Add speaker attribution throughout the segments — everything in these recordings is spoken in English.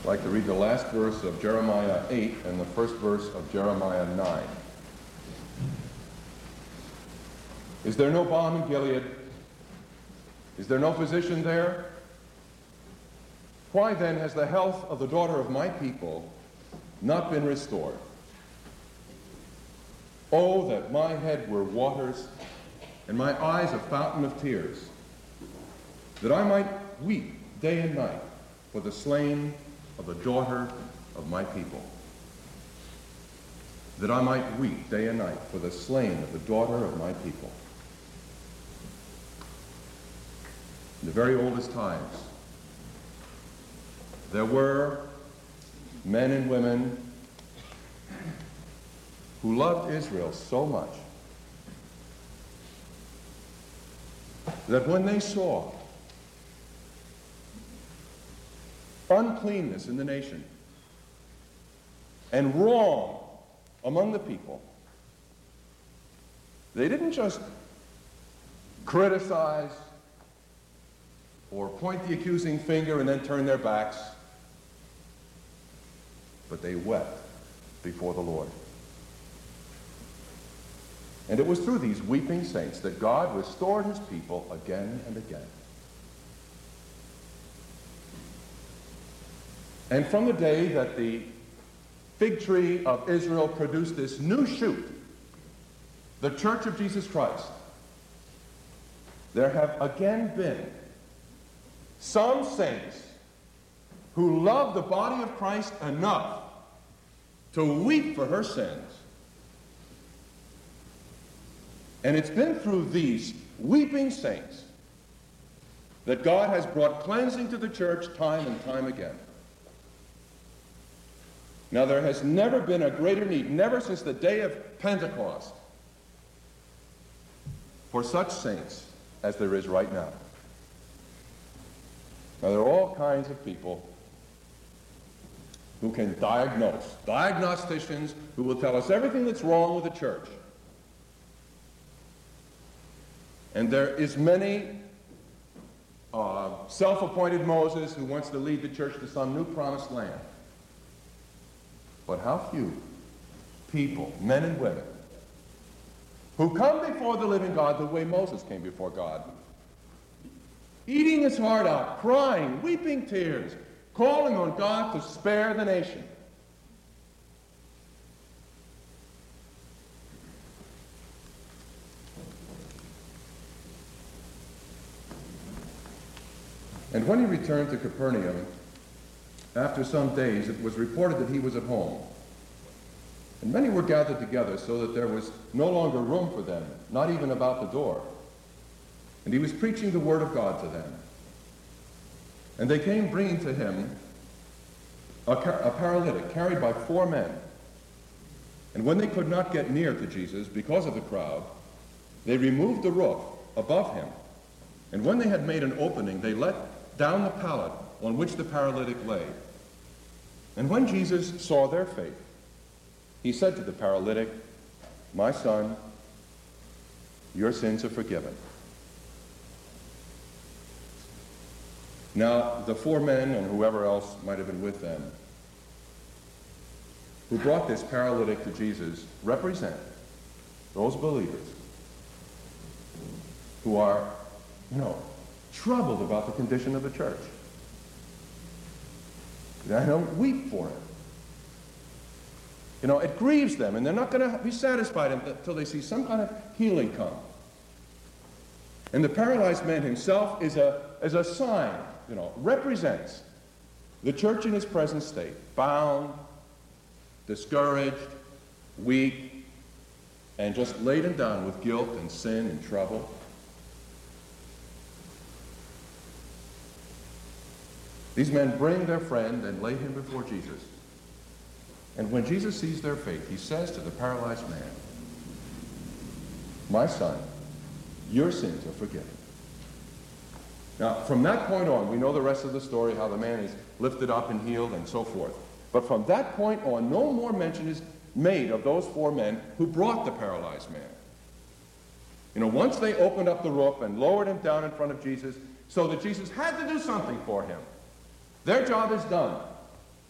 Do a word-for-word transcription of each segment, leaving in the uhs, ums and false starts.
Speaker 1: I'd like to read the last verse of Jeremiah eight and the first verse of Jeremiah nine. Is there no balm in Gilead? Is there no physician there? Why then has the health of the daughter of my people not been restored? Oh, that my head were waters and my eyes a fountain of tears, that I might weep day and night for the slain of the daughter of my people. That I might weep day and night for the slain of the daughter of my people. In the very oldest times, there were men and women who loved Israel so much that when they saw uncleanness in the nation and wrong among the people, they didn't just criticize or point the accusing finger and then turn their backs, but they wept before the Lord. And it was through these weeping saints that God restored his people again and again. And from the day that the fig tree of Israel produced this new shoot, the Church of Jesus Christ, there have again been some saints who love the body of Christ enough to weep for her sins. And it's been through these weeping saints that God has brought cleansing to the church time and time again. Now, there has never been a greater need, never since the day of Pentecost, for such saints as there is right now. Now, there are all kinds of people who can diagnose, diagnosticians who will tell us everything that's wrong with the church. And there is many uh, self-appointed Moses who wants to lead the church to some new promised land. But how few people, men and women, who come before the living God the way Moses came before God, eating his heart out, crying, weeping tears, calling on God to spare the nation. And when he returned to Capernaum, after some days, it was reported that he was at home. And many were gathered together so that there was no longer room for them, not even about the door. And he was preaching the word of God to them. And they came bringing to him a, a paralytic carried by four men. And when they could not get near to Jesus because of the crowd, they removed the roof above him. And when they had made an opening, they let down the pallet on which the paralytic lay. And when Jesus saw their faith, he said to the paralytic, "My son, your sins are forgiven." Now, the four men and whoever else might have been with them who brought this paralytic to Jesus represent those believers who are, you know, troubled about the condition of the church. They don't weep for it. You know, it grieves them, and they're not going to be satisfied until they see some kind of healing come. And the paralyzed man himself is a, is a sign, you know, represents the church in its present state, bound, discouraged, weak, and just laden down with guilt and sin and trouble. These men bring their friend and lay him before Jesus. And when Jesus sees their faith, he says to the paralyzed man, "My son, your sins are forgiven." Now, from that point on, we know the rest of the story, how the man is lifted up and healed and so forth. But from that point on, no more mention is made of those four men who brought the paralyzed man. You know, once they opened up the roof and lowered him down in front of Jesus so that Jesus had to do something for him, their job is done.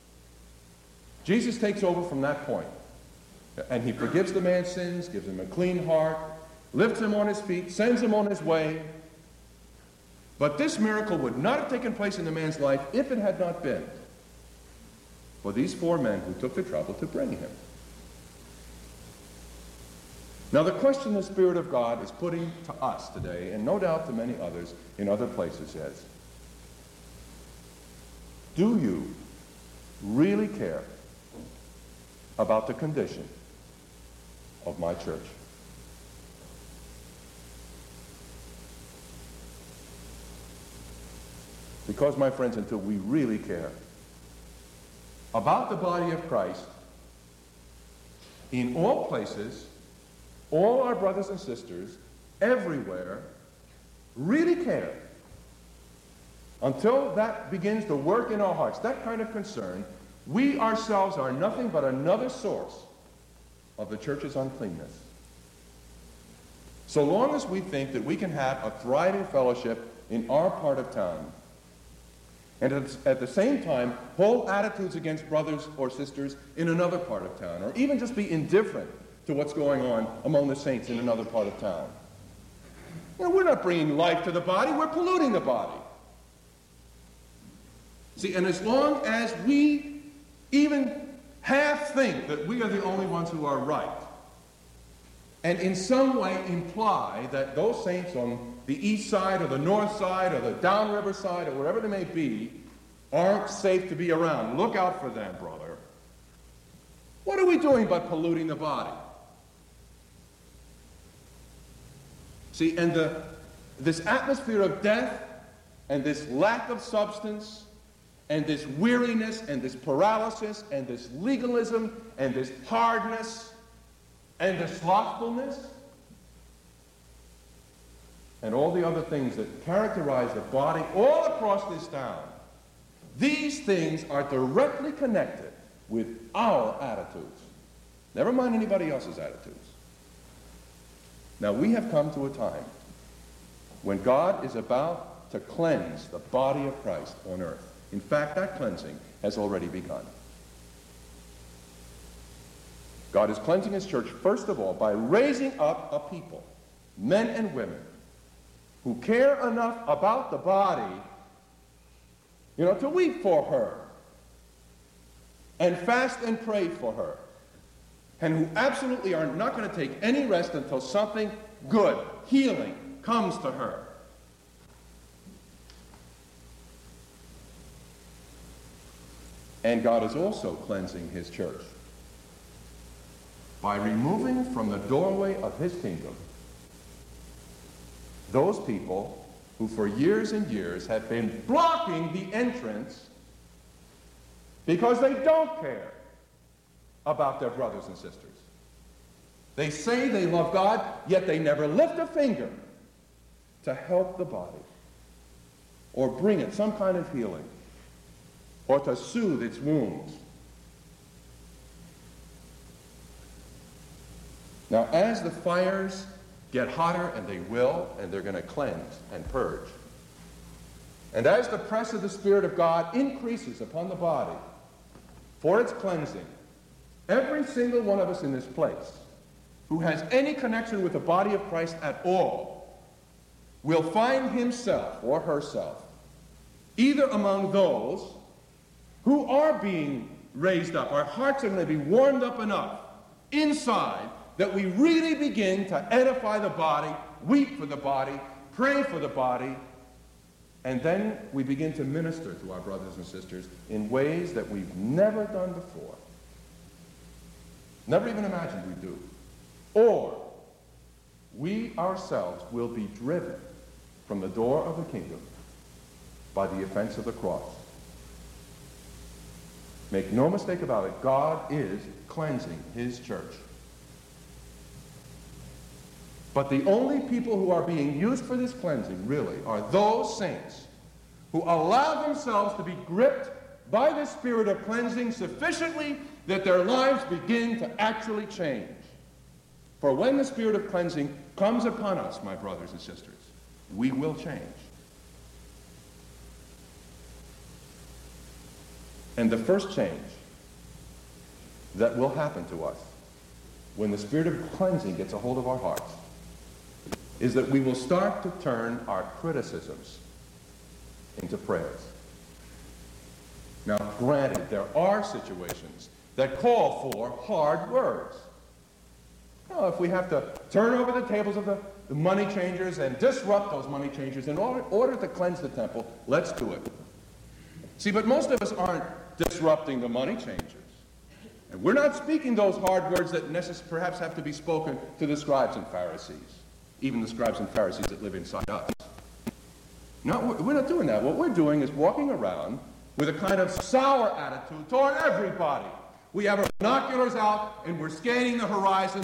Speaker 1: Jesus takes over from that point, and he forgives the man's sins, gives him a clean heart, lifts him on his feet, sends him on his way. But this miracle would not have taken place in the man's life if it had not been for these four men who took the trouble to bring him. Now, the question the Spirit of God is putting to us today, and no doubt to many others in other places, is, do you really care about the condition of my church? Because, my friends, until we really care about the body of Christ, in all places, all our brothers and sisters, everywhere, really care, until that begins to work in our hearts, that kind of concern, we ourselves are nothing but another source of the church's uncleanness. So long as we think that we can have a thriving fellowship in our part of town, and at the same time hold attitudes against brothers or sisters in another part of town, or even just be indifferent to what's going on among the saints in another part of town. You know, we're not bringing life to the body, we're polluting the body. See, and as long as we even half think that we are the only ones who are right, and in some way imply that those saints on the east side or the north side or the downriver side or wherever they may be aren't safe to be around. Look out for them, brother. What are we doing but polluting the body? See, and the, this atmosphere of death and this lack of substance and this weariness and this paralysis and this legalism and this hardness and the slothfulness and all the other things that characterize the body all across this town, these things are directly connected with our attitudes. Never mind anybody else's attitudes. Now, we have come to a time when God is about to cleanse the body of Christ on earth. In fact, that cleansing has already begun. God is cleansing his church, first of all, by raising up a people, men and women, who care enough about the body, you know, to weep for her, and fast and pray for her, and who absolutely are not going to take any rest until something good, healing, comes to her. And God is also cleansing his church by removing from the doorway of his kingdom those people who for years and years have been blocking the entrance because they don't care about their brothers and sisters. They say they love God, yet they never lift a finger to help the body or bring it some kind of healing or to soothe its wounds. Now, as the fires get hotter, and they will, and they're going to cleanse and purge, and as the press of the Spirit of God increases upon the body for its cleansing, every single one of us in this place who has any connection with the body of Christ at all will find himself or herself either among those who are being raised up. Our hearts are going to be warmed up enough inside that we really begin to edify the body, weep for the body, pray for the body, and then we begin to minister to our brothers and sisters in ways that we've never done before. Never even imagined we do. Or we ourselves will be driven from the door of the kingdom by the offense of the cross. Make no mistake about it, God is cleansing his church. But the only people who are being used for this cleansing, really, are those saints who allow themselves to be gripped by the Spirit of cleansing sufficiently that their lives begin to actually change. For when the Spirit of cleansing comes upon us, my brothers and sisters, we will change. And the first change that will happen to us when the spirit of cleansing gets a hold of our hearts is that we will start to turn our criticisms into prayers. Now, granted, there are situations that call for hard words. You know, if we have to turn over the tables of the, the money changers and disrupt those money changers in order, order to cleanse the temple, let's do it. See, but most of us aren't disrupting the money changers. And we're not speaking those hard words that necess- perhaps have to be spoken to the scribes and Pharisees, even the scribes and Pharisees that live inside us. No, we're not doing that. What we're doing is walking around with a kind of sour attitude toward everybody. We have our binoculars out and we're scanning the horizon